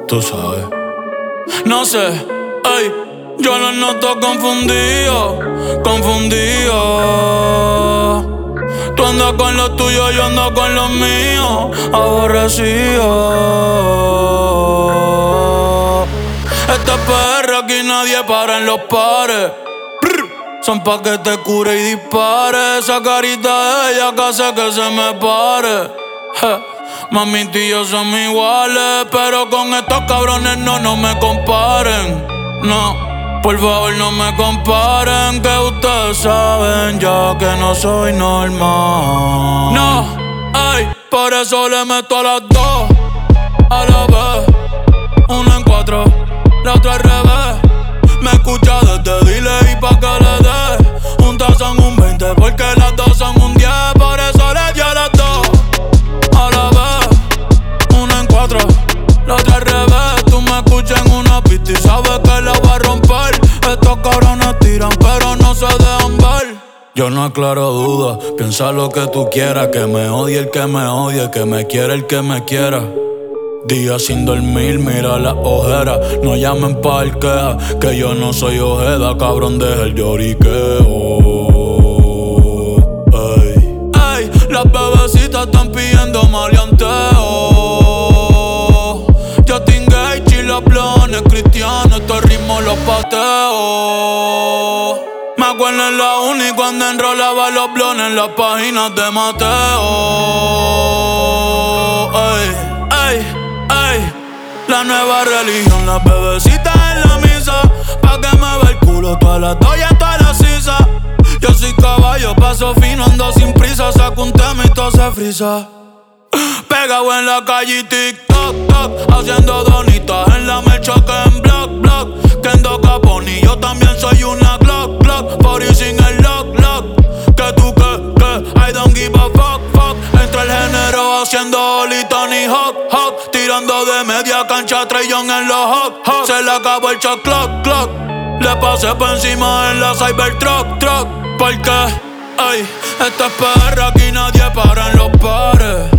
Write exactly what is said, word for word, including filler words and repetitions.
Tú sabes. No sé, ey, yo lo noto confundido, confundido. Tú andas con lo tuyo, yo ando con lo mío, aborrecido. Esta perra aquí nadie para en los pares. Son pa' que te cure y dispare. Esa carita de ella que hace que se me pare. Je. Mami, tú y yo somos iguales, pero con estos cabrones no, no me comparen. No, por favor no me comparen, que ustedes saben ya que no soy normal. No, ay, por eso le meto a las dos a la vez. Una en cuatro, la otra al revés. Me escucha desde delay pa' que le dé. Juntas son un veinte porque las dos son un diez. Por eso le di a las dos a la vez. Una en cuatro, la otra al revés. Tú me escuchas en una pista y sabes que la voy a romper. Estos cabrones tiran pero no se dejan ver. Yo no aclaro dudas, piensa lo que tú quieras. Que me odie el que me odie, que me quiera el que me quiera. Días sin dormir, mira las ojeras. No llamen pa' el queja, que yo no soy ojeda. Cabrón, deja el lloriqueo. Ey, ey, las bebecitas están pidiendo maleanteo. Justin Gage y los blones cristianos, estos ritmos los pateo. Me acuerdo en la uni cuando enrolaba los blones en las páginas de Mateo. Ey, ey. Ey, la nueva religión, las bebecitas en la misa. Pa' que me ve el culo, todas las doyas, todas las sisas. Yo soy caballo, paso fino, ando sin prisa. Saco un tema y todo se frisa. Pegado en la calle y TikTok, toc, haciendo donitas en la mercha que en block, block. Kendo Caponi, yo también soy una Glock, Glock. Por ir sin el lock, lock. Que tú, que, que, I don't give a fuck, fuck. Entre el género haciendo Oli, Tony Hawk, Hawk. Tirando de media cancha, Trey Young en los Hawk, Hawk. Se le acabó el shot clock, clock. Le pasé por encima en la Cybertruck, truck. Porque, ay, esta es perra, aquí nadie para en los pares.